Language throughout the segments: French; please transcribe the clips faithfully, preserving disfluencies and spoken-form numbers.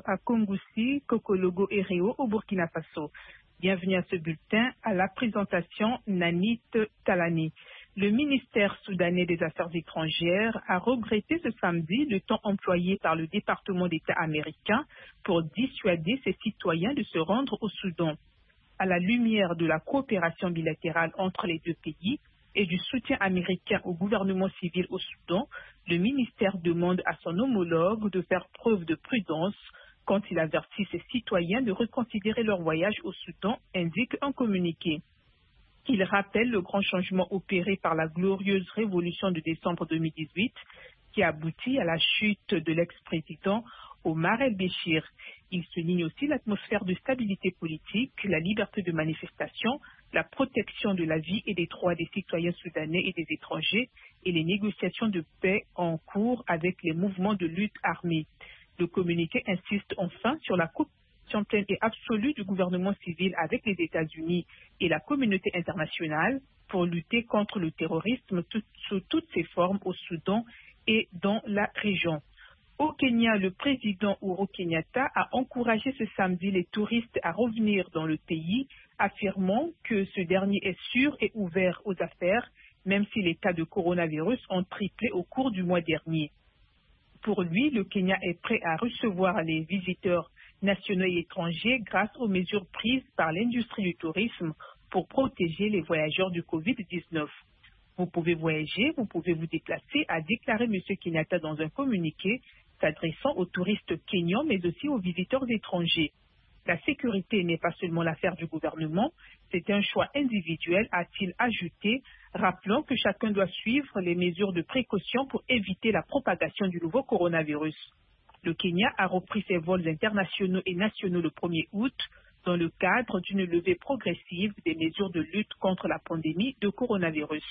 à Kongoussi, Kokologo et Réo au Burkina Faso. Bienvenue à ce bulletin, à la présentation Nanit Talani. Le ministère soudanais des Affaires étrangères a regretté ce samedi le temps employé par le département d'État américain pour dissuader ses citoyens de se rendre au Soudan. À la lumière de la coopération bilatérale entre les deux pays et du soutien américain au gouvernement civil au Soudan, le ministère demande à son homologue de faire preuve de prudence quand il avertit ses citoyens de reconsidérer leur voyage au Soudan, indique un communiqué. Il rappelle le grand changement opéré par la glorieuse révolution de décembre deux mille dix-huit qui a abouti à la chute de l'ex-président Omar el-Béchir. Il souligne aussi l'atmosphère de stabilité politique, la liberté de manifestation, la protection de la vie et des droits des citoyens soudanais et des étrangers et les négociations de paix en cours avec les mouvements de lutte armée. Le communiqué insiste enfin sur la coopération pleine et absolue du gouvernement civil avec les États-Unis et la communauté internationale pour lutter contre le terrorisme tout, sous toutes ses formes au Soudan et dans la région. Au Kenya, le président Uhuru Kenyatta a encouragé ce samedi les touristes à revenir dans le pays, affirmant que ce dernier est sûr et ouvert aux affaires, même si les cas de coronavirus ont triplé au cours du mois dernier. Pour lui, le Kenya est prêt à recevoir les visiteurs nationaux et étrangers grâce aux mesures prises par l'industrie du tourisme pour protéger les voyageurs du covid dix-neuf. Vous pouvez voyager, vous pouvez vous déplacer, a déclaré M. Kenyatta dans un communiqué s'adressant aux touristes kenyans, mais aussi aux visiteurs étrangers. La sécurité n'est pas seulement l'affaire du gouvernement, c'est un choix individuel, a-t-il ajouté, rappelant que chacun doit suivre les mesures de précaution pour éviter la propagation du nouveau coronavirus. Le Kenya a repris ses vols internationaux et nationaux le premier août dans le cadre d'une levée progressive des mesures de lutte contre la pandémie de coronavirus.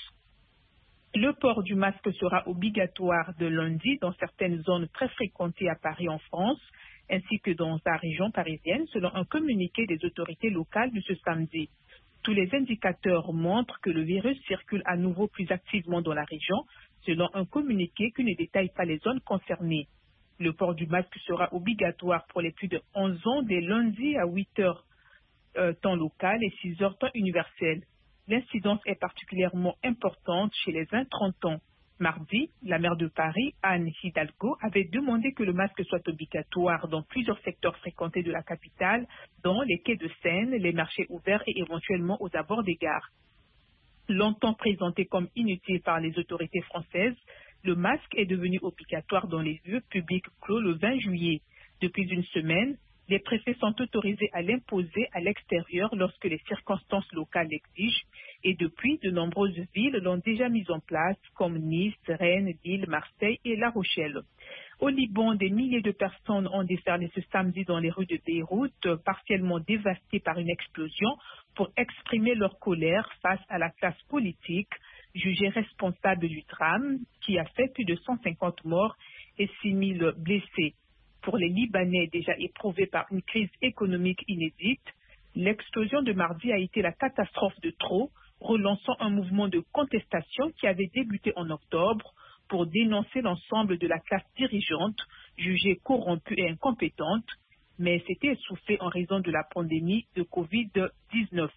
Le port du masque sera obligatoire de lundi dans certaines zones très fréquentées à Paris en France, ainsi que dans la région parisienne, selon un communiqué des autorités locales de ce samedi. Tous les indicateurs montrent que le virus circule à nouveau plus activement dans la région, selon un communiqué qui ne détaille pas les zones concernées. Le port du masque sera obligatoire pour les plus de onze ans dès lundi à huit heures euh, temps local et six heures temps universel. L'incidence est particulièrement importante chez les vingt à trente ans. Mardi, la maire de Paris, Anne Hidalgo, avait demandé que le masque soit obligatoire dans plusieurs secteurs fréquentés de la capitale, dont les quais de Seine, les marchés ouverts et éventuellement aux abords des gares. Longtemps présenté comme inutile par les autorités françaises, le masque est devenu obligatoire dans les lieux publics clos le vingt juillet. Depuis une semaine, les préfets sont autorisés à l'imposer à l'extérieur lorsque les circonstances locales l'exigent et depuis, de nombreuses villes l'ont déjà mis en place comme Nice, Rennes, Lille, Marseille et La Rochelle. Au Liban, des milliers de personnes ont déferlé ce samedi dans les rues de Beyrouth, partiellement dévastées par une explosion, pour exprimer leur colère face à la classe politique jugée responsable du drame qui a fait plus de cent cinquante morts et six mille blessés. Pour les Libanais déjà éprouvés par une crise économique inédite, l'explosion de mardi a été la catastrophe de trop, relançant un mouvement de contestation qui avait débuté en octobre pour dénoncer l'ensemble de la classe dirigeante, jugée corrompue et incompétente, mais s'était essoufflée en raison de la pandémie de covid dix-neuf.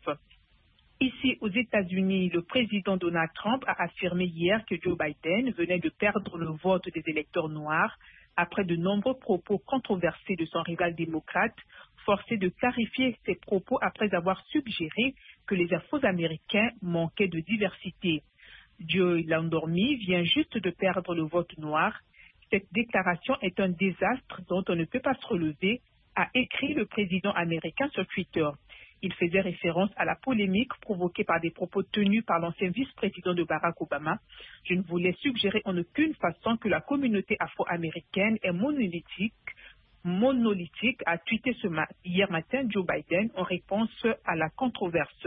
Ici, aux États-Unis, le président Donald Trump a affirmé hier que Joe Biden venait de perdre le vote des électeurs noirs après de nombreux propos controversés de son rival démocrate, forcé de clarifier ses propos après avoir suggéré que les Afro-Américains manquaient de diversité. Joe l'endormi vient juste de perdre le vote noir. Cette déclaration est un désastre dont on ne peut pas se relever, a écrit le président américain sur Twitter. Il faisait référence à la polémique provoquée par des propos tenus par l'ancien vice-président de Barack Obama. Je ne voulais suggérer en aucune façon que la communauté afro-américaine est monolithique, monolithique, a tweeté ce ma- hier matin Joe Biden en réponse à la controverse.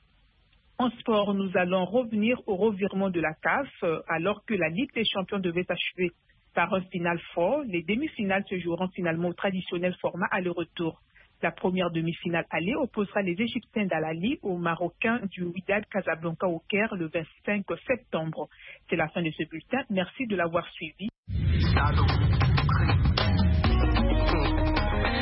En sport, nous allons revenir au revirement de la C A F alors que la Ligue des champions devait s'achever par un final fort. Les demi-finales se joueront finalement au traditionnel format aller-retour. La première demi-finale aller opposera les Égyptiens d'Al-Ahly aux Marocains du Wydad Casablanca au Caire le vingt-cinq septembre. C'est la fin de ce bulletin. Merci de l'avoir suivi.